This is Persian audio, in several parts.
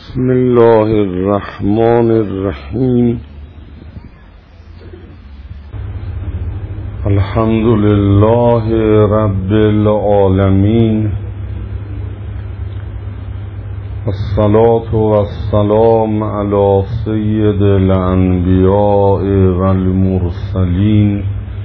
بسم الله الرحمن الرحیم. الحمد لله رب العالمین، الصلاة والسلام علی سید الانبیاء والمرسلین،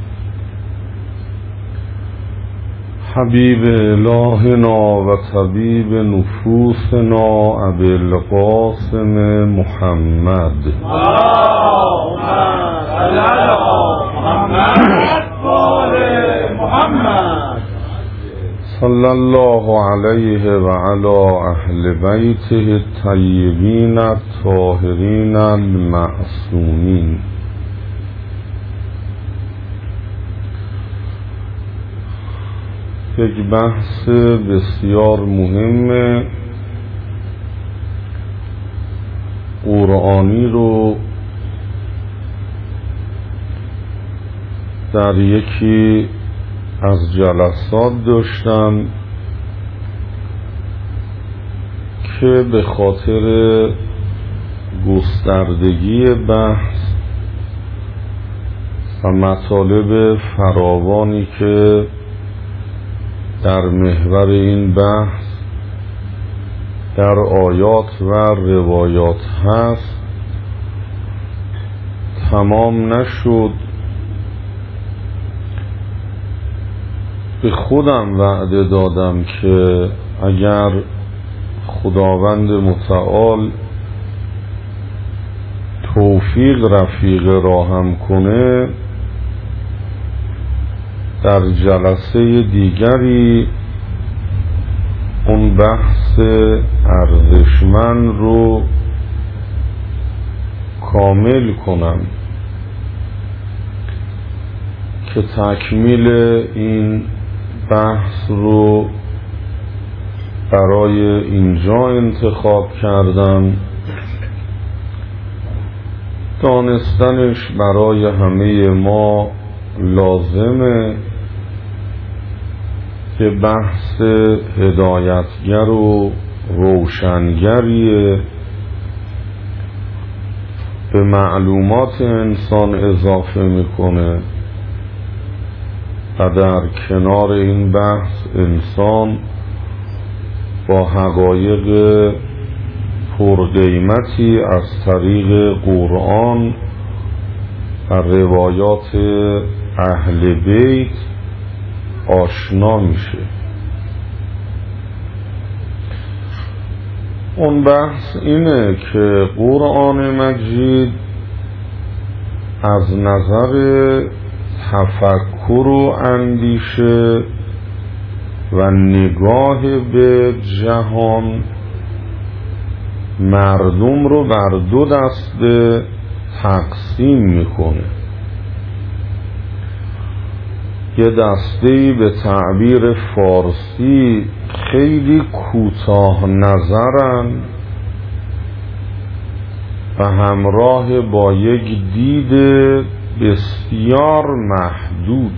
حبیب الهنا و طبیب نفوسنا ابی القاسم محمد. اللهم صل علی محمد و آل محمد. صلی الله علیه و علی اهل بیته الطیبین الطاهرین المعصومین. یک بحث بسیار مهم قرآنی رو در یکی از جلسات داشتم که به خاطر گستردگی بحث و مطالب فراوانی که در محور این بحث در آیات و روایات هست تمام نشد. به خودم وعده دادم که اگر خداوند متعال توفیق رفیق راهم کنه در جلسه دیگری اون بحث ارزشمند رو کامل کنم که تکمیل این بحث رو برای اینجا انتخاب کردم. دانستنش برای همه ما لازمه که بحث هدایتگر و روشنگریه، به معلومات انسان اضافه میکنه و در کنار این بحث انسان با حقایق پرقیمتی از طریق قرآن و روایات اهل بیت آشنا میشه. اون بحث اینه که قرآن مجید از نظر تفکر و اندیشه و نگاه به جهان مردم رو بر دو دسته تقسیم میکنه. یه دسته‌ای به تعبیر فارسی خیلی کوتاه نظرن و همراه با یک دید بسیار محدود.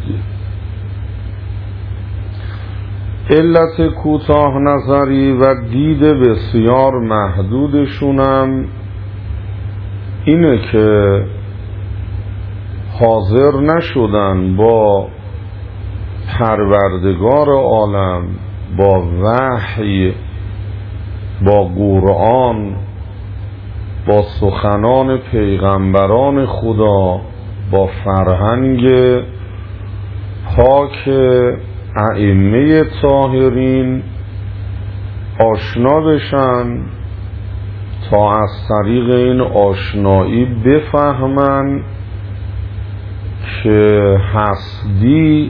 علت کوتاه نظری و دید بسیار محدودشونم اینه که حاضر نشدن با پروردگار عالم، با وحی، با قرآن، با سخنان پیغمبران خدا، با فرهنگ پاک ائمه طاهرین آشنا بشن تا از طریق این آشنایی بفهمن که هستی،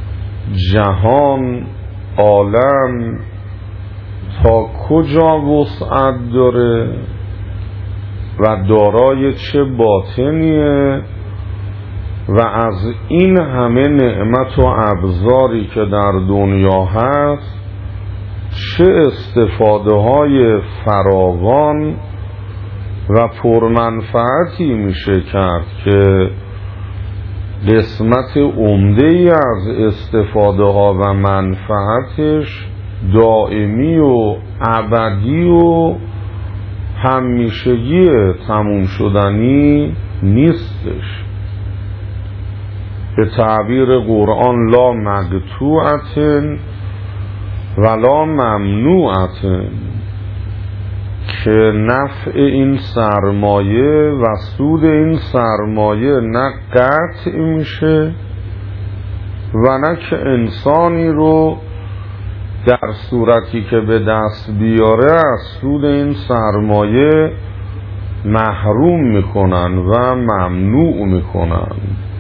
جهان، عالم تا کجا وسعت داره و دارای چه باطنیه و از این همه نعمت و ابزاری که در دنیا هست چه استفاده های فراوان و پرمنفعتی میشه کرد که قسمت عمده ای از استفاده ها و منفعتش دائمی و ابدی و همیشگی تموم شدنی نیستش. به تعبیر قرآن لا مقطوعة ولا ممنوعة، که نفع این سرمایه و سود این سرمایه نه قطع میشه و نه که انسانی رو در صورتی که به دست بیاره از سود این سرمایه محروم میکنن و ممنوع میکنن،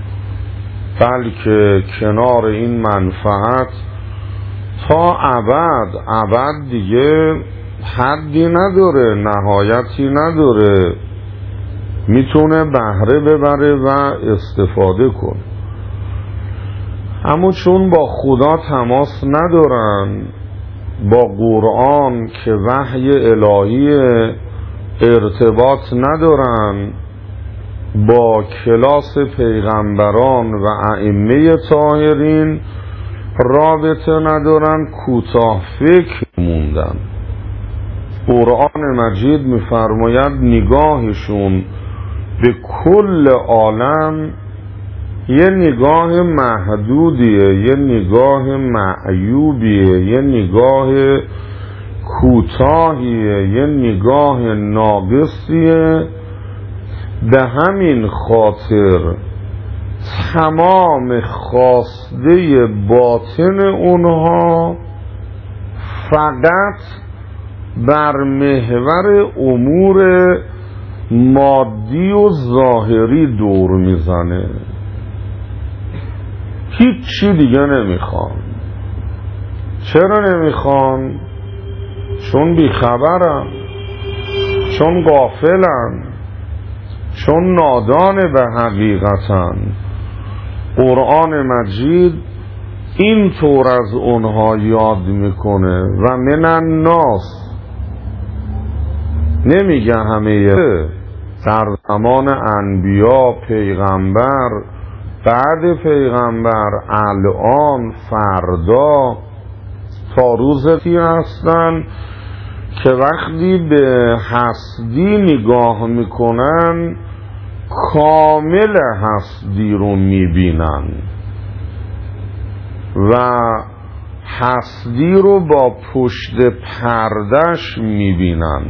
بلکه کنار این منفعت تا ابد دیگه حدی نداره، نهایتی نداره، میتونه بهره ببره و استفاده کنه. اما چون با خدا تماس ندارن، با قرآن که وحی الهی ارتباط ندارن، با کلاس پیغمبران و ائمه طاهرین رابطه ندارن، کوتاه فکر موندن. قرآن مجید می‌فرماید نگاهشون به کل عالم یه نگاه محدودیه، یه نگاه معیوبیه، یه نگاه کوتاهیه، یه نگاه ناقصیه. به همین خاطر تمام خواسته باطن اونها فقط بر محور امور مادی و ظاهری دور میزنه، هیچی دیگه نمیخوان. چرا نمیخوان؟ چون بیخبرن، چون غافلن، چون نادان به حقیقتن. قرآن مجید این طور از اونها یاد میکنه و من الناس، نمیگه همه، در زمان انبیا، پیغمبر، بعد پیغمبر، الان، فردا، تا روزی هستن که وقتی به هستی نگاه میکنن کامل هستی رو میبینن و هستی رو با پشت پردش میبینن.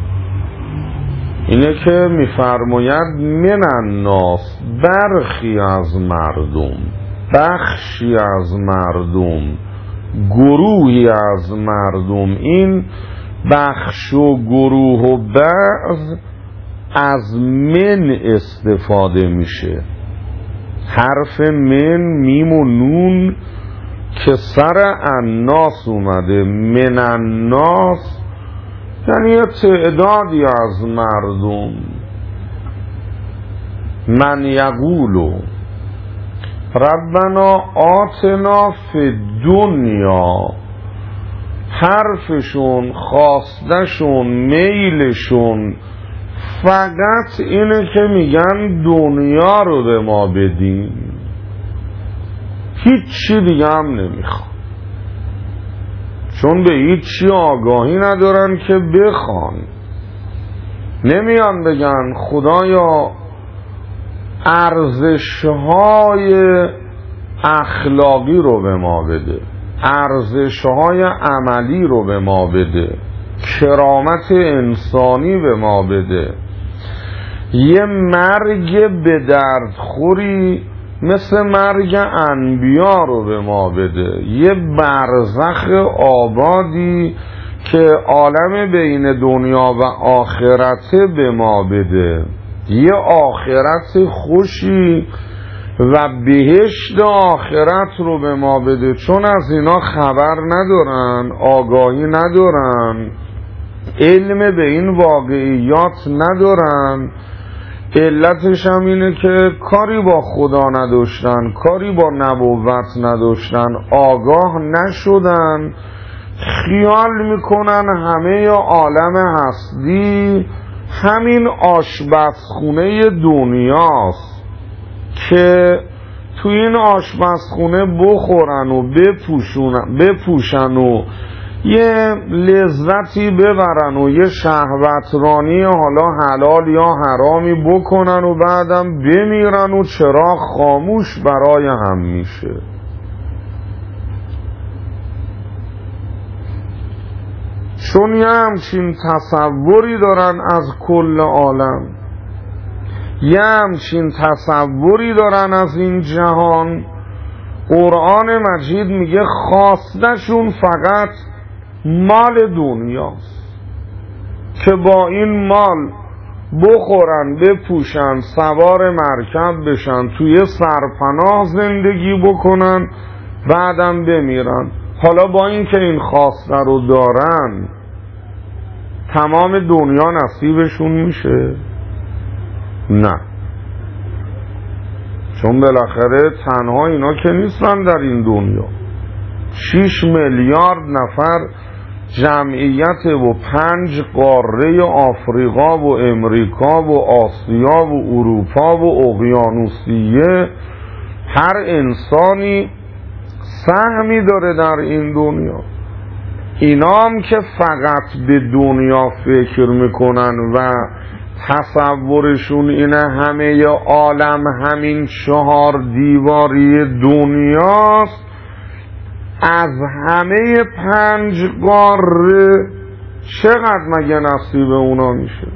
اینه که میفرماید من الناس، برخی از مردم، بخشی از مردم، گروهی از مردم. این بخش و گروه و بعض از من استفاده میشه. حرف من، میم و نون که سر الناس اومده، من الناس یعنی یه تعدادی از مردم. من یقولو ربنا آتنا فی الدنیا، حرفشون، خواستشون، میلشون فقط اینه که میگن دنیا رو به ما بدین، هیچی دیگه هم نمیخوان، چون به هیچی آگاهی ندارن که بخوان. نمیان بگن خدایا ارزش‌های اخلاقی رو به ما بده، ارزش‌های عملی رو به ما بده، کرامت انسانی به ما بده، یه مرگ به درد خوری مثل مرگ انبیا رو به ما بده، یه برزخ آبادی که عالم بین دنیا و آخرت به ما بده، یه آخرت خوشی و بهشت آخرت رو به ما بده. چون از اینا خبر ندارن، آگاهی ندارن، علم به این واقعیات ندارن. علتش هم اینه که کاری با خدا نداشتن، کاری با نبوت نداشتن، آگاه نشدن، خیال میکنن همه عالم هستی همین آشپزخونه دنیاست که تو این آشپزخونه بخورن و بپوشن و یه لذتی ببرن و یه شهوترانی حالا حلال یا حرامی بکنن و بعدم بمیرن و چراغ خاموش برای هم میشه. چون یه همچین تصوری دارن از کل عالم، یه همچین تصوری دارن از این جهان. قرآن مجید میگه خواستشون فقط مال دنیاست که با این مال بخورن، بپوشن، سوار مرکب بشن، توی سرپناه زندگی بکنن، بعدم بمیرن. حالا با این که این خواسته رو دارن تمام دنیا نصیبشون میشه؟ نه، چون بالاخره تنها اینا که نیستن در این دنیا. 6 میلیارد نفر جمعیت و 5 قاره آفریقا و امریکا و آسیا و اروپا و اقیانوسیه، هر انسانی سهمی داره در این دنیا. اینام که فقط به دنیا فکر میکنن و تصورشون اینه همه عالم همین 4 دیواری دنیاست، از همه 5 قاره چقدر مگه نصیب اونا میشه؟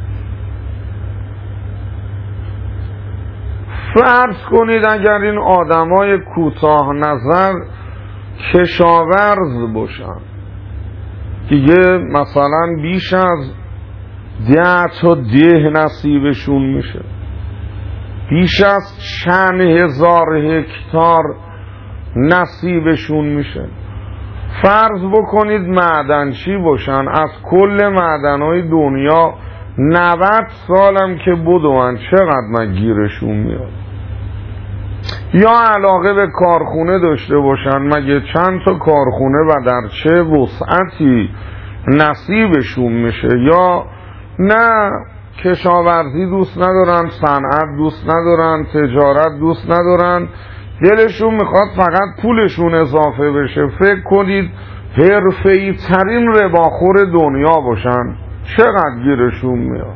فرض کنید اگر این آدمای کوتاه نظر کشاورز باشن، دیگه مثلا بیش از 10 تا ده نصیبشون میشه، بیش از چند هزار هکتار نصیبشون میشه. فرض بکنید معدنچی باشن، از کل معدنهای دنیا 90 سالم که بدون چقدر مگیرشون میاد؟ یا علاقه به کارخونه داشته باشن، مگه چند تا کارخونه و در چه وسعتی نصیبشون میشه؟ یا نه کشاورزی دوست ندارن، صنعت دوست ندارن، تجارت دوست ندارن، دلشون میخواد فقط پولشون اضافه بشه. فکر کنید حرفه‌ای ترین رباخور دنیا باشن، چقدر گیرشون میاد؟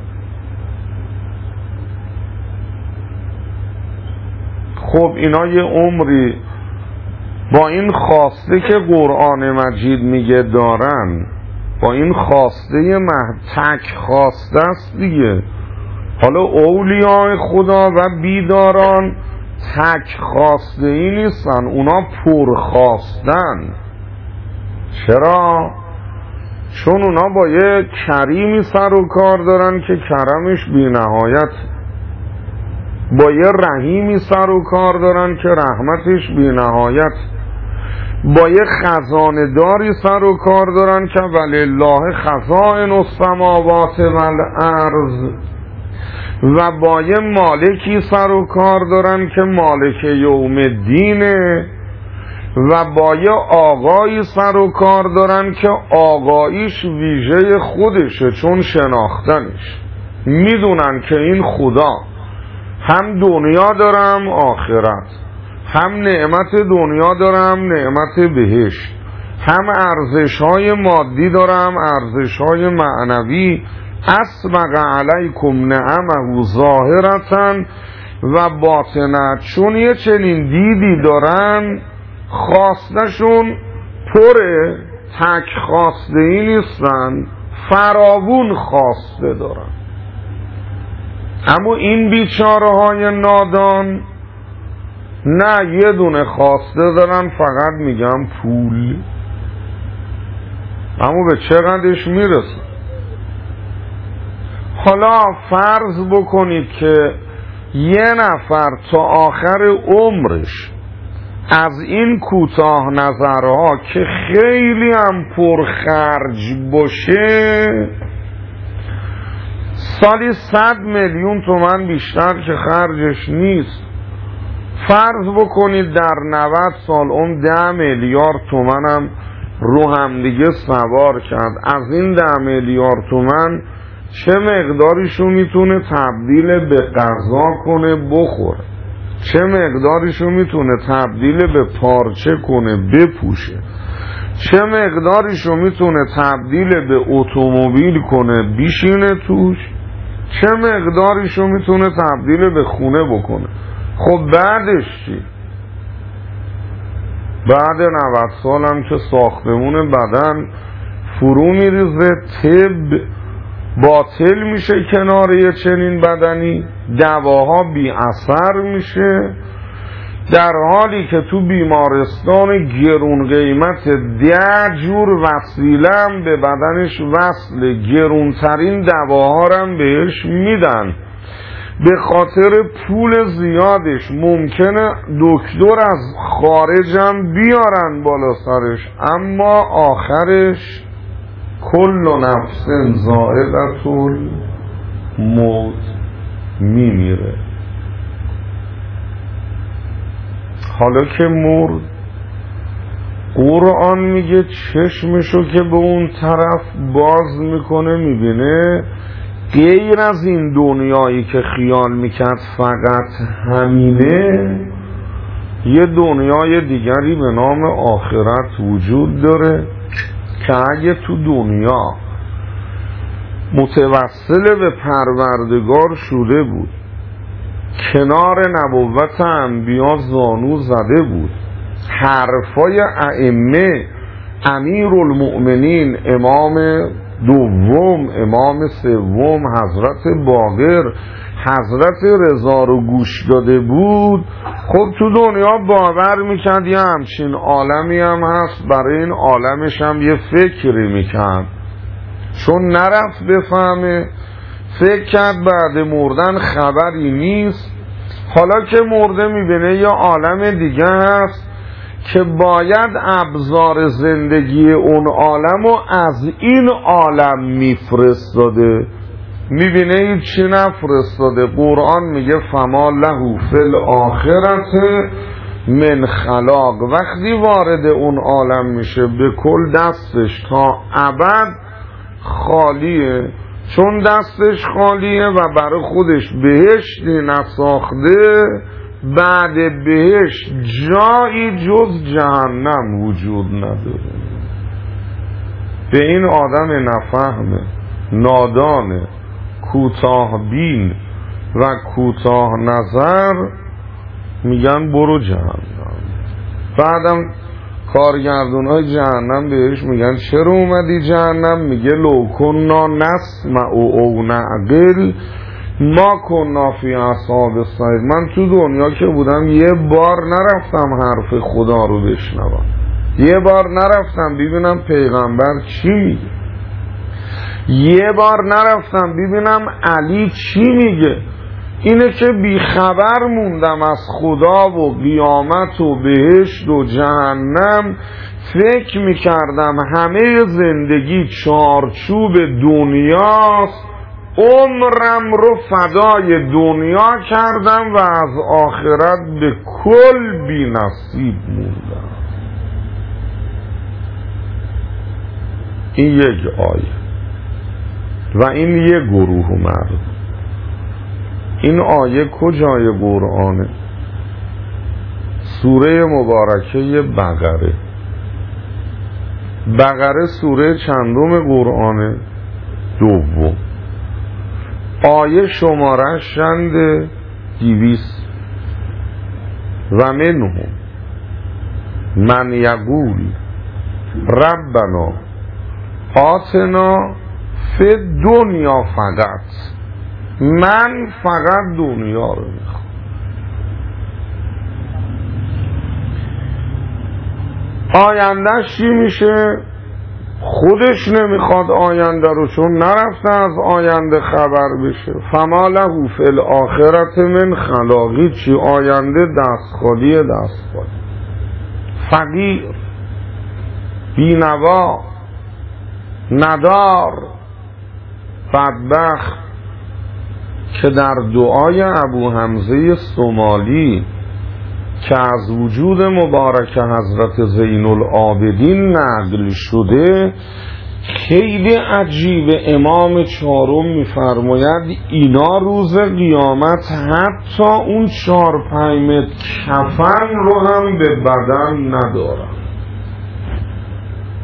خب اینا یه عمری با این خواسته که قرآن مجید میگه دارن، با این خواسته تک خواسته است دیگه. حالا اولیاء خدا و بیداران تک خواسته ای نیستن، اونا پرخواستن. چرا؟ چون اونا با یه کریمی سر و کار دارن که کرمش بی نهایت، با یه رحیمی سر و کار دارن که رحمتش بی نهایت، با یه خزانه داری سر و کار دارن که ولله خزائن السماوات والارض، و با یه مالکی سر و کار دارن که مالک یوم الدینه، و با یه آقایی سر و کار دارن که آقاییش ویژه خودشه، چون شناختنش میدونن که این خدا هم دنیا دارم آخرت، هم نعمت دنیا دارم نعمت بهشت، هم ارزش‌های مادی دارم ارزش‌های معنوی. اسبق علیکم نعمه ظاهرةً و باطنة. چون یه چنین دیدی دارن، خواستشون پره، تک خواسته ای نیستن، فراوون خواسته دارن. اما این بیچاره های نادان نه، یه دونه خواسته دارن، فقط میگم پول. اما به چقدرش میرسن؟ حالا فرض بکنید که یه نفر تا آخر عمرش از این کوتاه نظرها که خیلی هم پرخرج باشه، سالی 100 میلیون تومان بیشتر که خرجش نیست، فرض بکنید در 90 سال اون 10 میلیارد تومان هم رو همدیگه سوار کرد. از این 10 میلیارد تومان چه مقداریشو میتونه تبدیل به غذا کنه بخوره، چه مقداریشو میتونه تبدیل به پارچه کنه بپوشه، چه مقداریشو میتونه تبدیل به اتومبیل کنه بیشینه توش، چه مقداریشو میتونه تبدیل به خونه بکنه. خب بعدش چی؟ بعد 90 سالم که ساختمون بدن فرو میریزه، طب باطل میشه کنار یه چنین بدنی، دواها بی اثر میشه، در حالی که تو بیمارستان گرون قیمت 10 جور وسیله هم به بدنش وصله، گرونترین دواها هم بهش میدن، به خاطر پول زیادش ممکنه دکتر از خارجم بیارن بالا سرش، اما آخرش کل نفس ذائقة الموت میمیره. حالا که مرد، قرآن میگه چشمشو که به اون طرف باز میکنه میبینه غیر از این دنیایی که خیال میکرد فقط همینه، یه دنیای دیگری به نام آخرت وجود داره که اگه تو دنیا متوسل به پروردگار شده بود، کنار نبوت انبیا زانو زده بود، حرفای ائمه، امیرالمؤمنین، امام دوم، امام سوم، حضرت باقر، حضرت رضا رو گوش داده بود، خب تو دنیا باور میکرد یه همچین عالمی هم هست، برای این عالمش هم یه فکری میکرد، چون نرفت بفهمه، فکر کرد بعد مردن خبری نیست. حالا که مرده میبینه یه عالم دیگه هست که باید ابزار زندگی اون عالم رو از این عالم میفرستاده، میبینه هیچی نفرستاده. قرآن میگه فما له فی الاخرة من خلاق، وقتی وارد اون عالم میشه به کل دستش تا ابد خالیه، چون دستش خالیه و برای خودش بهشتی نساخته، بعد بهشت جایی جز جهنم وجود نداره. به این آدم نفهمه، نادانه، کوتاه بین و کوتاه نظر میگن برو جهنم. بعدم کارگردونای جهنم بهش میگن چرا اومدی جهنم؟ میگه لو کننا نسمع او نعقل ما کننا فی اصحاب السعیر. من تو دنیا که بودم یه بار نرفتم حرف خدا رو بشنوم، یه بار نرفتم ببینم پیغمبر چی میگه، یه بار نرفتم ببینم علی چی میگه. اینه که بیخبر موندم از خدا و قیامت و بهشت و جهنم. فکر میکردم همه زندگی چارچوب دنیاست، عمرم رو فدای دنیا کردم و از آخرت به کل بی نصیب موندم. این یک آیه و این یک گروه مرد. این آیه کجای قرآنه؟ سوره مبارکه بقره. بقره سوره چندم قرآنه؟ دوم. آیه شماره چنده؟ 200. و منهم من یقول ربنا آتنا فی دنیا فقط، من فقط دنیا رو میخوام. آیندهش چی میشه؟ خودش نمیخواد آینده رو، چون نرفته از آینده خبر بشه. فما له فی الاخرة من خلاقی، چی آینده دست خالی، فقیر، بینوا، ندار، بدبخت. که در دعای ابو حمزه سومالی که از وجود مبارک حضرت زین العابدین نقل شده خیلی عجیب، امام چهارم میفرماید اینا روز قیامت حتی اون 4-5 متر کفن رو هم به بدن ندارن.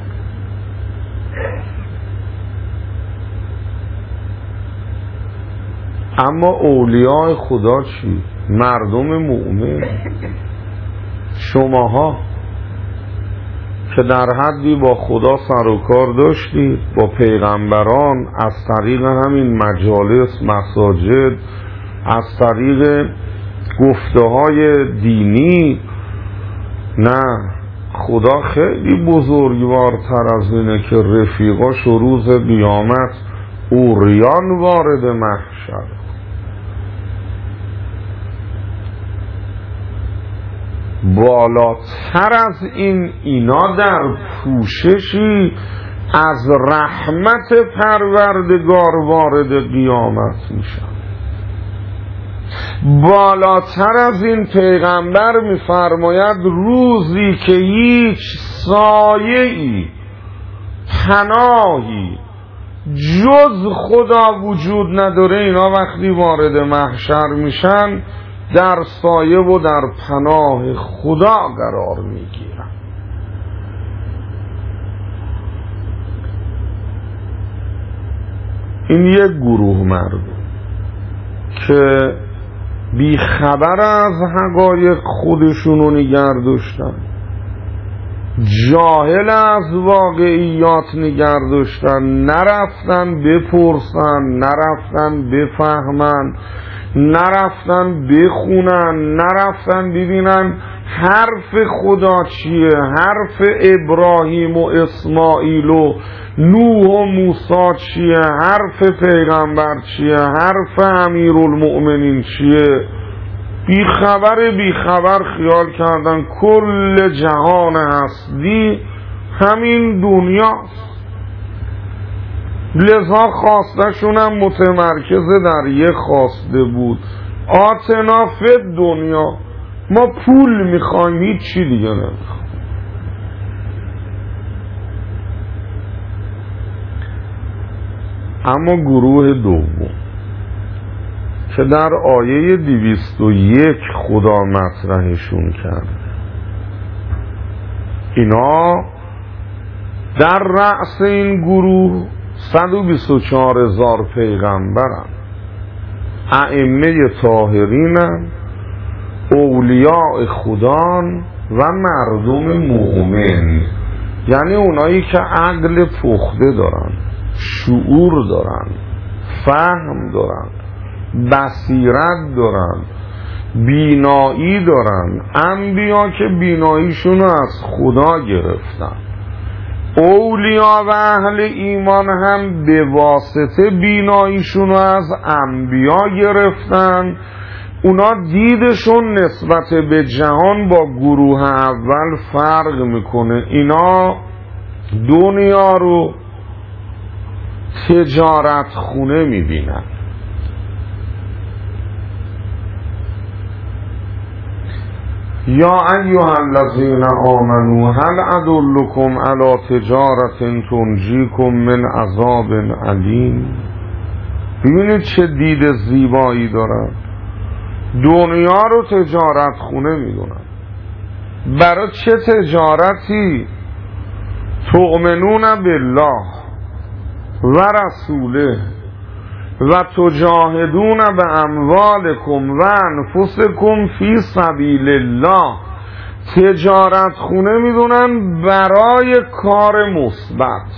اما اولیاء خدا چی؟ مردم مؤمن، شماها که در حدی با خدا سر و کار داشتید، با پیغمبران، از طریق همین مجالس، مساجد، از طریق گفته‌های دینی. نه، خدا خیلی بزرگوارتر از اینه که رفیقاش روز قیامت عریان وارد محشر. بالاتر از این اینا در پوششی از رحمت پروردگار وارد قیامت میشن. بالاتر از این پیغمبر میفرماید روزی که هیچ سایه‌ای، پناهی جز خدا وجود نداره، اینا وقتی وارد محشر میشن در سایه و در پناه خدا قرار میگیرن. این یک گروه مردم که بیخبر از حقایق خودشونو نگه داشتن، جاهل از واقعیات نگه داشتن، نرفتن بپرسن، نرفتن بفهمن، نرفتن بخونن، نرفتن ببینن حرف خدا چیه، حرف ابراهیم و اسماعیل و نوح و موسی چیه، حرف پیغمبر چیه، حرف امیرالمؤمنین چیه. بیخبر خیال کردن کل جهان هستی همین دنیاست. لذا خواستشونم متمرکز در یک خواسته بود، آتنا فی دنیا، ما پول میخوایم، هیچ چی دیگه نمیخوایم. اما گروه دوم که در آیه 201 خدا مطرحشون کرد، اینا در رأس این گروه 124,000 پیغمبرن، ائمه طاهرینن، اولیاء خدان و مردم مؤمن، یعنی اونایی که عقل پخته دارن، شعور دارن، فهم دارن، بصیرت دارن، بینایی دارن. انبیا که بیناییشون از خدا گرفتن، اولیا و اهل ایمان هم به واسطه بیناییشون از انبیا گرفتن. اونا دیدشون نسبت به جهان با گروه اول فرق میکنه. اینا دنیا رو تجارت خونه میبینن. یا ایها الذین آمنوا هل ادلکم علی تجارت تنجیکم من عذاب علیم. ببینید چه دید زیبایی دارن، دنیا رو تجارت خونه میدونن. برای چه تجارتی؟ تؤمنون بالله و رسوله و تجاهدون به اموالکم و انفسکم فی سبیل الله. تجارت خونه میدونن برای کار مثبت،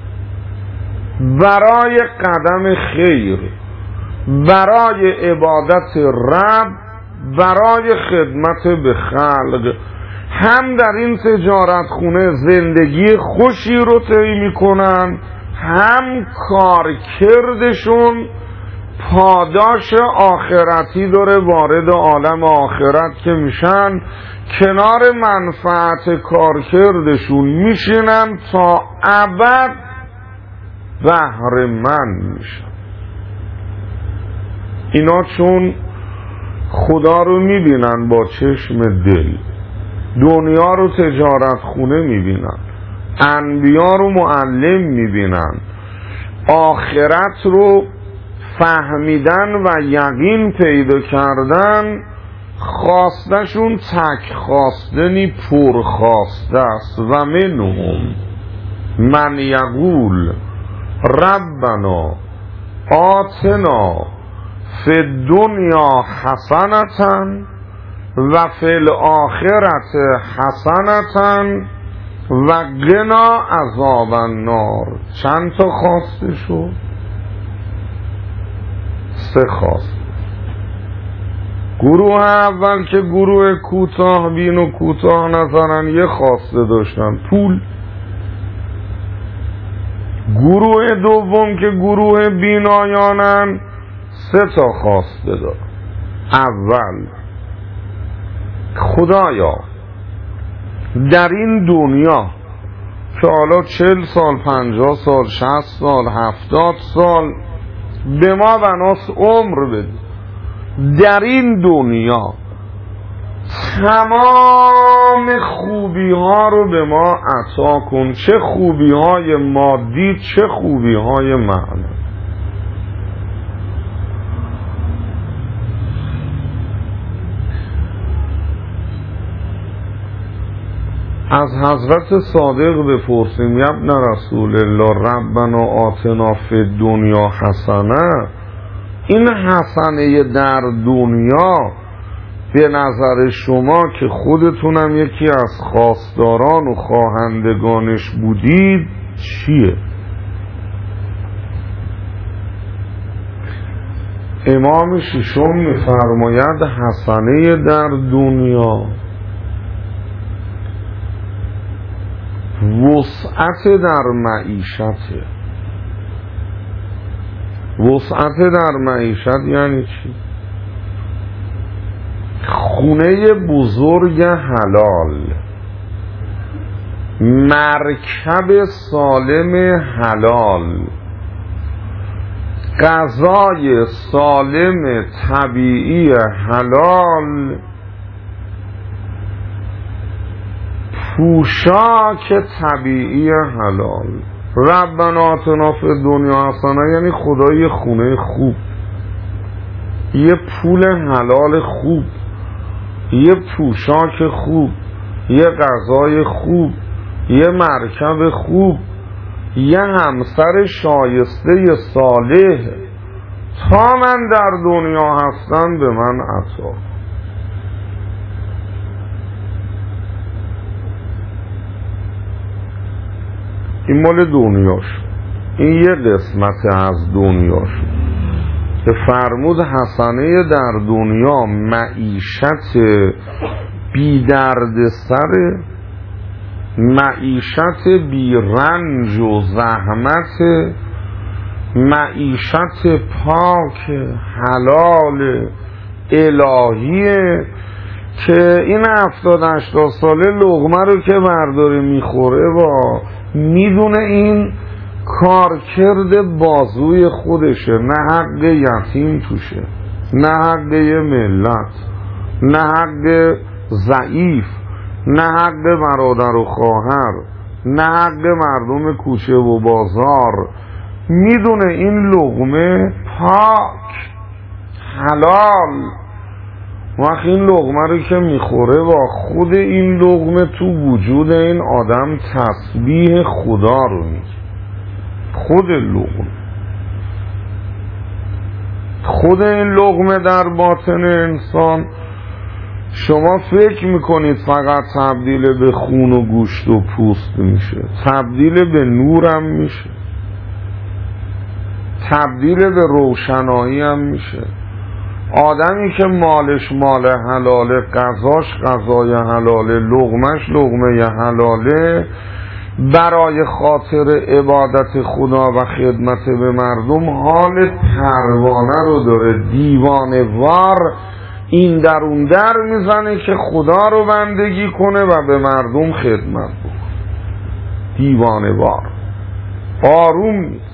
برای قدم خیر، برای عبادت رب، برای خدمت به خلق. هم در این تجارت خونه زندگی خوشی رو طی میکنن، هم کارکردشون پاداش آخرتی داره. وارد عالم آخرت که میشن، کنار منفعت کارکردشون میشینن تا ابد بهره‌مند میشن. اینا چون خدا رو میبینن با چشم دل، دنیا رو تجارت خونه میبینن، انبیا رو معلم میبینن، آخرت رو فهمیدن و یقین پیدا کردن، خواستشون تک خواستنی پر خواسته است. و منهم من یقول ربنا آتنا فی الدنیا حسنة و فی الاخرة حسنة و قنا عذاب النار. چند تا خواسته شد؟ 3 خواسته. گروه اول که گروه کوتاه بین و کوتاه نظرن 1 خواسته داشتن، پول. گروه دوم که گروه بینایانن 3 تا خواسته دار. اول، خدایا در این دنیا که حالا 40 سال 50 سال 60 سال 70 سال به ما بناس عمر بده، در این دنیا تمام خوبی ها رو به ما عطا کن، چه خوبی های مادی چه خوبی های معنوی. از حضرت صادق بپرسیم یا ابن رسول الله ربنا آتنا فی الدنیا حسنه، این حسنه در دنیا به نظر شما که خودتونم یکی از خواستاران و خواهندگانش بودید چیه؟ امام ششم میفرماید حسنه در دنیا وسعت در معیشته. وسعت در معیشت یعنی چی؟ خونه بزرگ حلال، مرکب سالم حلال، غذای سالم طبیعی حلال، پوشاک طبیعی حلال. ربنا آتنا فی الدنیا حسنه یعنی خدای خونه خوب، یه پول حلال خوب، یه پوشاک خوب، یه غذای خوب، یه مرکب خوب، یه همسر شایسته صالح تا من در دنیا هستم به من عطا. این مال دنیاش، این یه قسمت از دنیاش که فرمود حسنه در دنیا معیشت بی درد سر، معیشت بی رنج و زحمت، معیشت پاک حلال الهیه که این 70-80 ساله لقمه رو که برداره میخوره با میدونه این کارکرد بازوی خودشه، نه حق یتیم توشه، نه حق یه ملت، نه حق ضعیف، نه حق برادر و خواهر، نه حق مردم کوچه و بازار. میدونه این لقمه پاک حلال. وقتی این لقمه رو که میخوره با خود این لقمه تو وجود این آدم تسبیح خدا رو میگه. خود لقمه، خود این لقمه در باطن انسان شما فکر میکنید فقط تبدیل به خون و گوشت و پوست میشه، تبدیل به نورم میشه، تبدیل به روشنایی هم میشه. آدمی که مالش مال حلاله، غذاش غذای حلاله، لقمش لقمه حلاله، برای خاطر عبادت خدا و خدمت به مردم حال پروانه رو داره، دیوانه وار این در اون در میزنه که خدا رو بندگی کنه و به مردم خدمت بکنه. دیوانه وار، آروم نیست،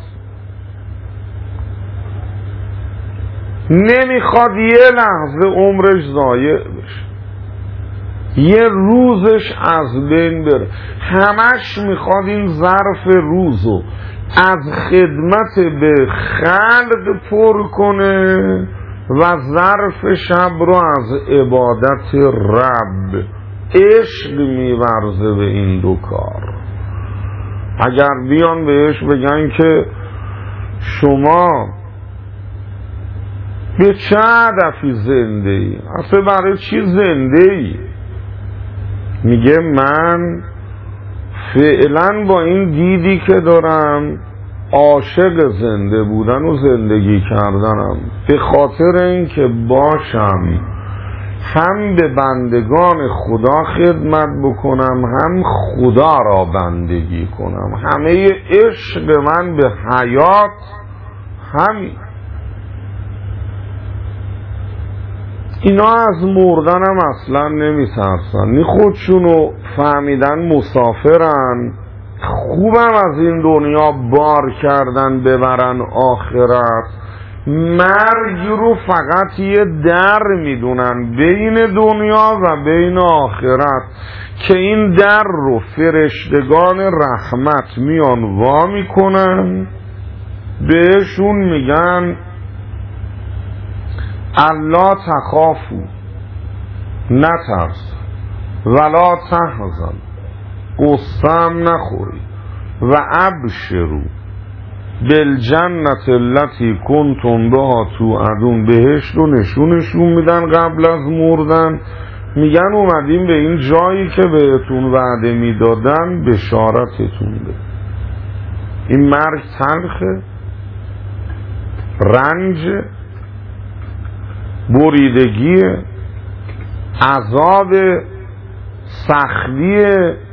نمیخواد یه لحظه عمرش ضایع بشه، یه روزش از بین بره، همش میخواد این ظرف روزو از خدمت به خلق پر کنه و ظرف شب رو از عبادت رب. عشق میورزه به این دو کار. اگر بیان بهش بگن که شما به چه هدفی زنده ای؟ اصلا برای چی زنده ای؟ میگه من فعلا با این دیدی که دارم عاشق زنده بودن و زندگی کردنم، به خاطر اینکه باشم هم به بندگان خدا خدمت بکنم هم خدا را بندگی کنم. همه عشق من به حیات همین. اینا از مردنم اصلا نمیترسن، خودشونو فهمیدن مسافرن، خوبم از این دنیا بار کردن ببرن آخرت. مرگ رو فقط یه در میدونن بین دنیا و بین آخرت که این در رو فرشتگان رحمت میان وا میکنن، بهشون میگن الا تخافو، نترس، ولا تحزن، قصه نخوری، و ابشرو بالجنت التي کنتم بها توعدون. بهشت رو نشونشون میدن قبل از مردن، میگن اومدیم به این جایی که بهتون وعده میدادن بشارتتون بده. این مرگ تلخه، رنج، بریدگی، عذاب، سختی،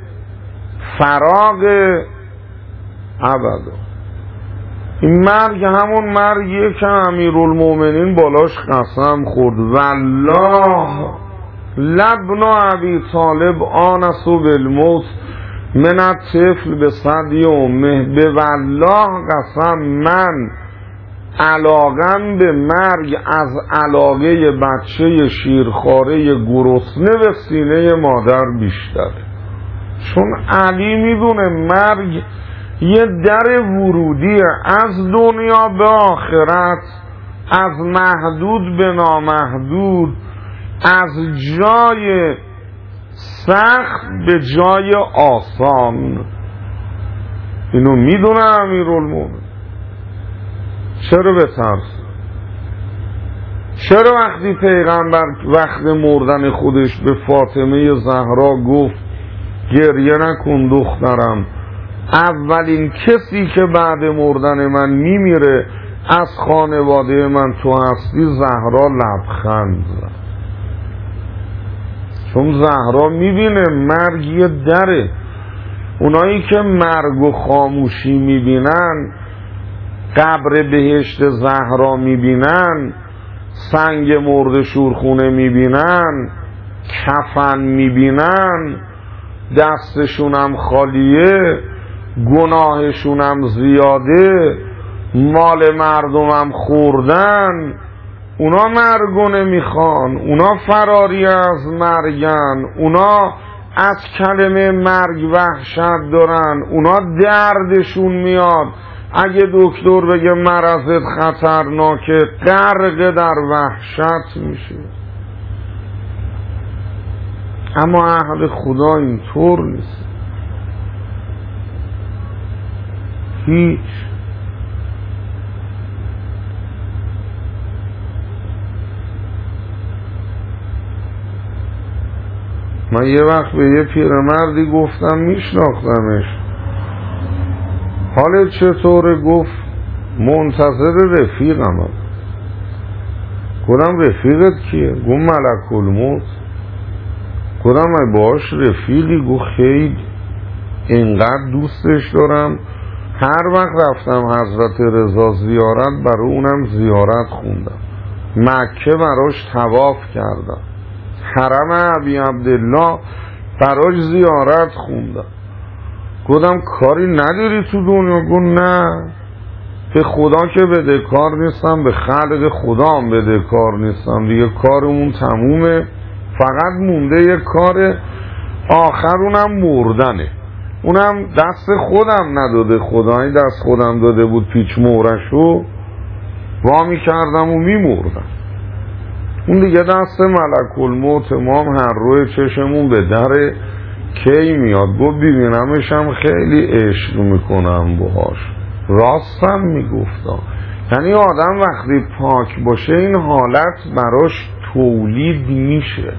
فراغ ابدا. این مرگ همون مرگیه که امیرالمومنین بالاش قسم خورد، والله لابن ابی طالب آنس بالموت من الطفل بثدی امه. به والله قسم، من علاقم به مرگ از علاقه بچه شیرخواره گرسنه به سینه مادر بیشتره، چون علی میدونه مرگ یه در ورودی از دنیا به آخرت، از محدود به نامحدود، از جای سخت به جای آسان. اینو میدونه امیرالمومنین. چرا بترس؟ چرا وقتی پیغمبر وقت مردن خودش به فاطمه زهرا گفت گریه نکن دخترم، اولین کسی که بعد مردن من میمیره از خانواده من تو هستی، زهرا لبخند زد، چون زهرا میبینه مرگ یه دره. اونایی که مرگ و خاموشی میبینن، قبر بهشت زهرا میبینن، سنگ مرد شورخونه میبینن، کفن میبینن، دستشونم خالیه، گناهشونم زیاده، مال مردمم خوردن، اونا مرگو نمیخوان، اونا فراری از مرگن، اونا از کلمه مرگ وحشت دارن، اونا دردشون میاد اگه دکتر بگه مرضت خطرناکه غرق در وحشت میشه. اما اهل خدا اینطور نیست، هیچ. من یه وقت به یه پیرمردی گفتم، میشناختمش، حالت چطوره؟ گفت منتظر رفیقم. گفتم رفیقت کیه؟ گفت ملک الموت. گفتم من باش رفیقی؟ گفت خیلی، اینقدر دوستش دارم، هر وقت رفتم حضرت رضا زیارت برای اونم زیارت خوندم، مکه براش طواف کردم، حرم ابی عبدالله براش زیارت خوندم. گفتم کاری نداری تو دنیا؟ گفت نه، به خدا که بدهکار نیستم، به خلق خدا هم بدهکار نیستم، دیگه کارمون تمومه، فقط مونده یه کار آخر، اونم مردنه. اونم دست خودم نداده، خدایی دست خودم داده بود، پیچ مورشو وامی کردم و میمردم. اون دیگه دست ملک الموت. ما هم هر روی چشمون به در کی میاد. گفت ببینمشم خیلی عشق میکنم باهاش. راستم میگفتم، یعنی آدم وقتی پاک باشه این حالت براش تولید میشه.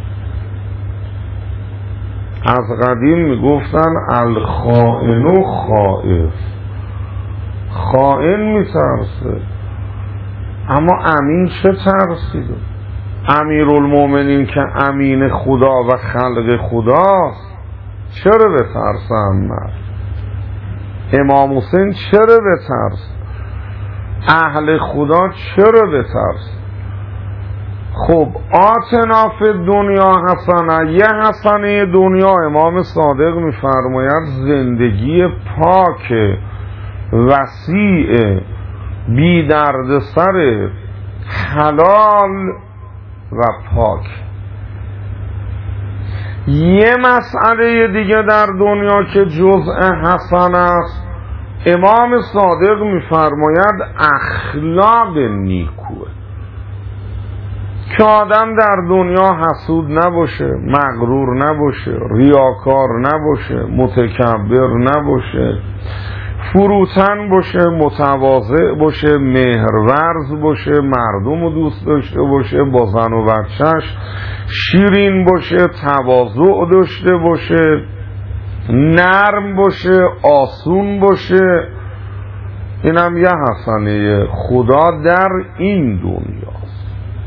از قدیم میگفتن الخائن خائف، خائن میترسه اما امین چه ترسیده؟ امیرالمومنین که امین خدا و خلق خداست چرا بترسه احمد؟ امام حسین چرا بترسه؟ اهل خدا چرا بترسه؟ خب آتنا فی دنیا حسنه، یه حسنه دنیا امام صادق میفرماید زندگی پاک وسیع بی دردسر حلال و پاک. یه مسئله دیگه در دنیا که جزء حسن است امام صادق میفرماید اخلاق نیکوه، که آدم در دنیا حسود نباشه، مغرور نباشه، ریاکار نباشه، متکبر نباشه، فروتن باشه، متواضع باشه، مهرورز باشه، مردم رو دوست داشته باشه، با زن و بچهش شیرین باشه، تواضع داشته باشه، نرم باشه، آسون باشه. اینم یه حسنه خدا در این دنیاست.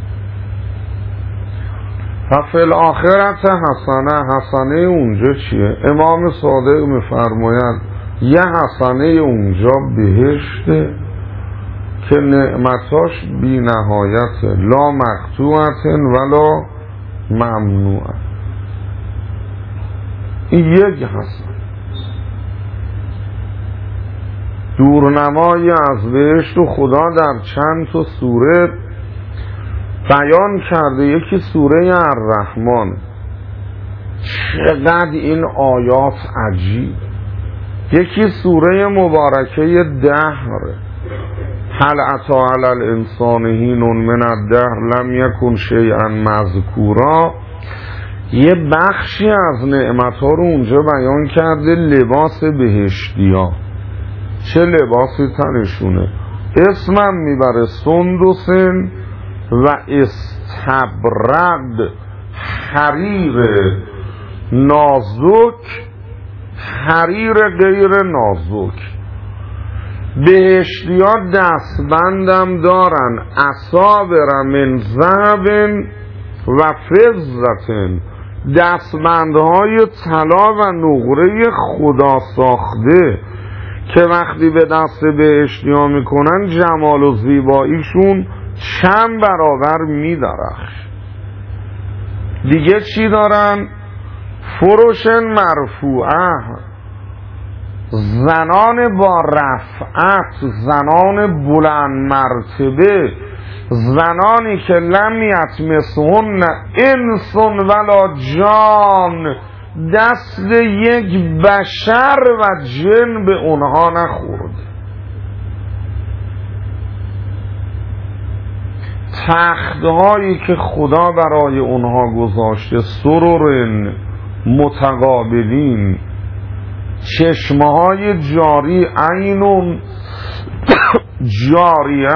و فی الاخرت حسنه، حسنه اونجا چیه؟ امام صادق میفرماید یه حسنه اونجا بهشته که نعمتاش بی نهایت، لا مقطوعت ولا ممنوع. این یک حسن. دورنمایی از بهشت و خدا در چند تا سوره بیان کرده. یکی سوره الرحمن، چقدر این آیات عجیب. یکی سوره مبارکه دهر، هل اتی علی الانسان حین من الدهر لم یکن شیئا مذکورا. یه بخشی از نعمت‌ها رو اونجا بیان کرده. لباس بهشتی‌ها چه لباسی تنشونه، اسمم میبره سندسن و استبرق، حریر نازک، حریر غیر نازک. بهشتی‌ها دستبندم دارن، اصابر من ذهب و فضة، دستبندهای طلا و نقره خدا ساخته که وقتی به دست بهشتی‌ها میکنن جمال و زیباییشون چند برابر میدرخش. دیگه چی دارن؟ فروش مرفوعه، زنان با رفعت، زنان بلند مرتبه، زنانی که لم یطمسهن انس ولا جان، دست یک بشر و جن به اونها نخورده. تختهایی که خدا برای اونها گذاشته، سرور متقابلین، چشمه‌های جاری، عین جاریه،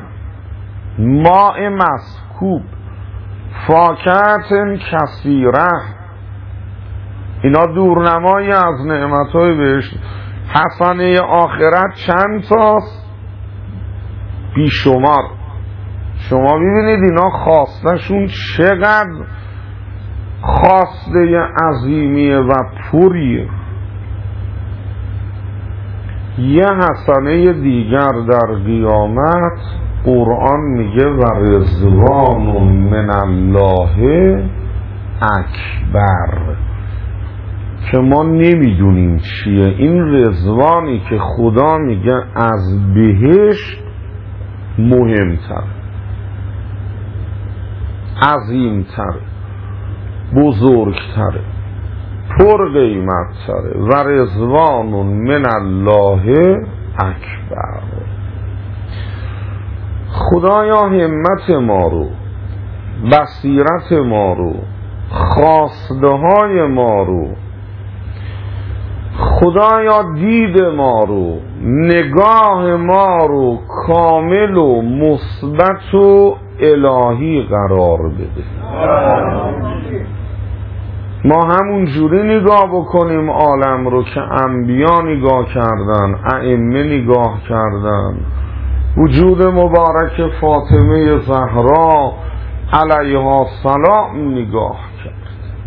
ماء مسکوب، فاکهة کثیره. اینا دورنمایی از نعمت‌های بهشت. حسنه آخرت چند تاست؟ بیشمار. شما ببینید اینا خواستشون چقدر خواسته عظیمیه و پوریه. یه حسنه دیگر در قیامت قرآن میگه و رضوان من الله اکبر، که ما نمیدونیم چیه. این رضوانی که خدا میگه از بهشت مهمتر، عظیمتر، بزرگتر، پر قیمت‌تره. و رضوان من الله اکبر. خدایا همت ما رو، بصیرت ما رو، خواسته های ما رو خدایا دید ما رو، نگاه ما رو کامل و مثبت و الهی قرار بده. ما همون جوری نگاه بکنیم عالم رو که انبیا نگاه کردن، ائمه نگاه کردن، وجود مبارک فاطمه زهرا علیها السلام نگاه کرد.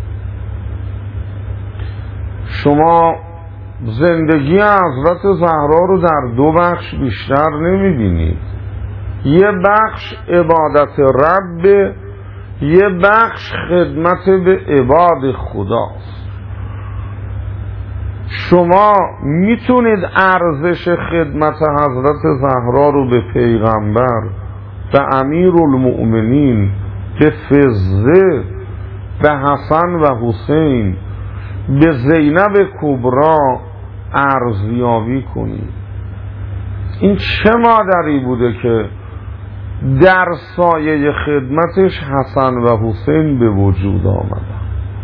شما زندگی حضرت زهرا رو در دو بخش بیشتر نمیبینید. یه بخش عبادت رب، یه بخش خدمت به عباد خداست. شما میتونید ارزش خدمت حضرت زهرا رو به پیغمبر، به امیرالمؤمنین، به فضه، به حسن و حسین، به زینب کبرا ارزیابی کنید. این چه مادری بوده که در سایه خدمتش حسن و حسین به وجود آمدن؟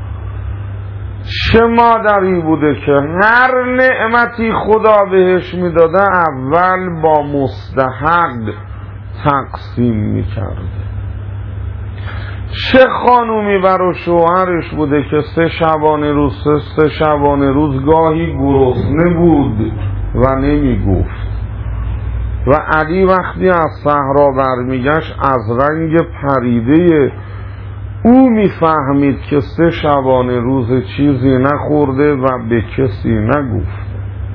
چه مادری بوده که هر نعمتی خدا بهش میداده اول با مستحق تقسیم میکرده؟ چه خانومی برای شوهرش بوده که سه شبانه روز گاهی گرسنه بود و نمیگفت، و علی وقتی از صحرا برمیگشت از رنگ پریده او میفهمید که سه شبانه روز چیزی نخورده و به کسی نگفت.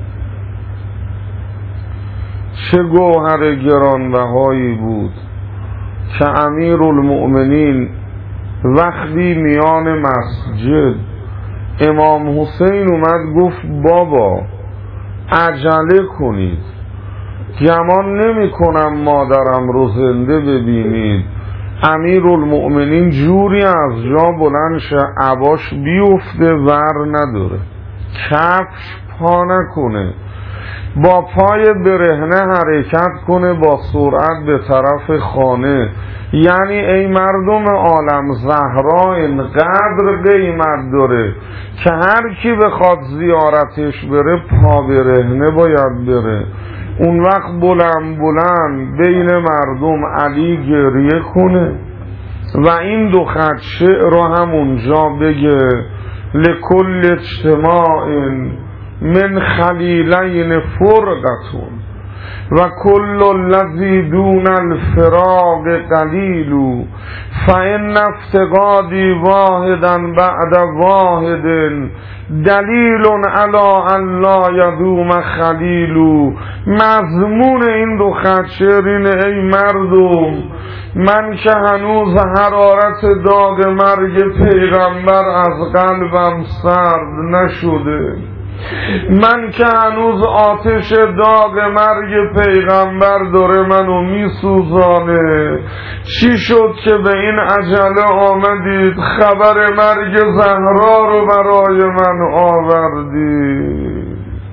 چه گوهر گرانبهایی بود که امیرالمؤمنین وقتی میان مسجد امام حسین اومد گفت بابا عجله کنید، گمان نمی کنم مادرم رو زنده ببینید. امیرالمؤمنین جوری از جا بلند شه عباش بیفته ور نداره، کفش پا نکنه، با پای برهنه حرکت کنه با سرعت به طرف خانه. یعنی ای مردم عالم، زهرا اینقدر قیمت داره که هر کی بخواد زیارتش بره پا برهنه باید بره. اون وقت بلند بین مردم علی گریه کنه و این دو خط شعر رو همونجا بگه: لکل اجتماع من خلیلین فرقتون و کل الذی دون الفراق قلیل فان افتقادی واحدا بعد واحد دلیل علی ان لا یدوم خلیل. مضمون این دو خط شعر اینه: ای مردم، من که هنوز حرارت داغ مرگ پیغمبر از قلبم سرد نشده، من که هنوز آتش داغ مرگ پیغمبر داره منو میسوزانه، چی شد که به این عجله آمدید خبر مرگ زهرا رو برای من آوردید؟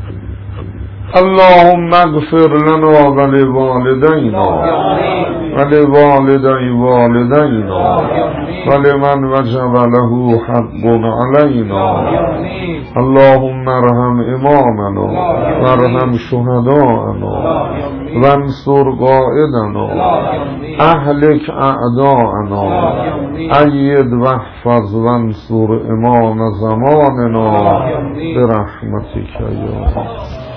اللهم اغفر لنا ولوالدینا ولوالدی والدینا ولمن وجب له حق علینا. اللهم ارحم امامنا وارحم شهداءنا وانصر قائدنا اهلك اعداءنا اید واحفظ وانصر امام زماننا برحمتك یا